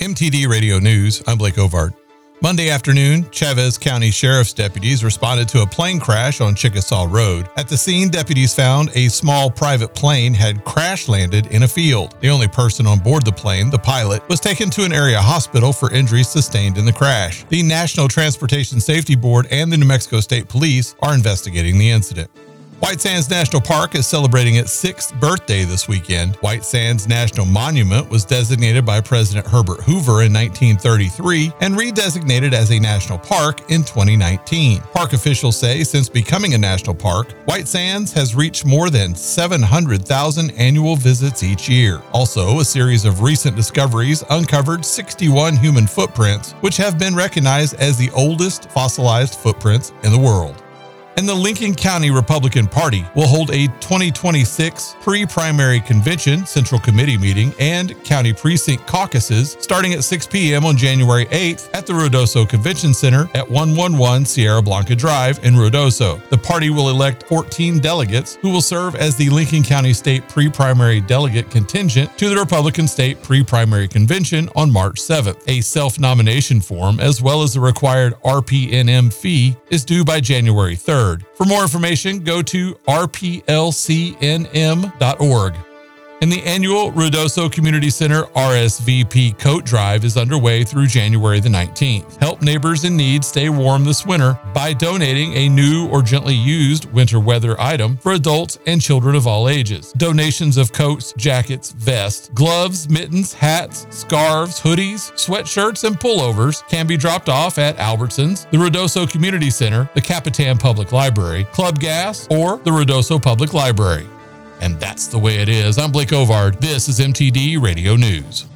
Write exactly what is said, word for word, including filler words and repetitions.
M T D Radio News, I'm Blake Ovard. Monday afternoon, Chavez County Sheriff's deputies responded to a plane crash on Chickasaw Road. At the scene, deputies found a small private plane had crash landed in a field. The only person on board the plane, the pilot, was taken to an area hospital for injuries sustained in the crash. The National Transportation Safety Board and the New Mexico State Police are investigating the incident. White Sands National Park is celebrating its sixth birthday this weekend. White Sands National Monument was designated by President Herbert Hoover in nineteen thirty-three and redesignated as a national park in twenty nineteen. Park officials say since becoming a national park, White Sands has reached more than seven hundred thousand annual visits each year. Also, a series of recent discoveries uncovered sixty-one human footprints, which have been recognized as the oldest fossilized footprints in the world. And the Lincoln County Republican Party will hold a twenty twenty-six pre-primary convention, central committee meeting, and county precinct caucuses starting at six p.m. on January eighth at the Ruidoso Convention Center at one eleven Sierra Blanca Drive in Ruidoso. The party will elect fourteen delegates who will serve as the Lincoln County State pre-primary delegate contingent to the Republican State pre-primary convention on March seventh. A self-nomination form, as well as the required R P N M fee, is due by January third. For more information, go to r p l c n m dot org. And the annual Ruidoso Community Center R S V P Coat Drive is underway through January the nineteenth. Help neighbors in need stay warm this winter by donating a new or gently used winter weather item for adults and children of all ages. Donations of coats, jackets, vests, gloves, mittens, hats, scarves, hoodies, sweatshirts, and pullovers can be dropped off at Albertsons, the Ruidoso Community Center, the Capitan Public Library, Club Gas, or the Ruidoso Public Library. And that's the way it is. I'm Blake Ovard. This is M T D Radio News.